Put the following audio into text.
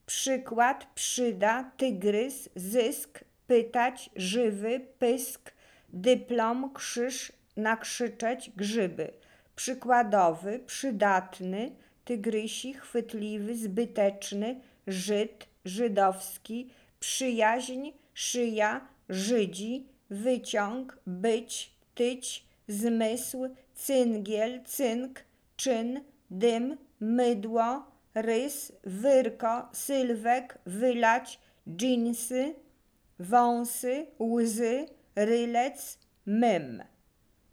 przykład, przyda, tygrys, zysk, pytać, żywy, pysk, dyplom, krzyż, nakrzyczeć, grzyby. Przykładowy, przydatny, tygrysi, chwytliwy, zbyteczny, Żyd, żydowski, przyjaźń, szyja, Żydzi, wyciąg, być, tyć, zmysł, cyngiel, cynk, czyn, dym, mydło, rys, wyrko, sylwek, wylać, dżinsy, wąsy, łzy, rylec, mym.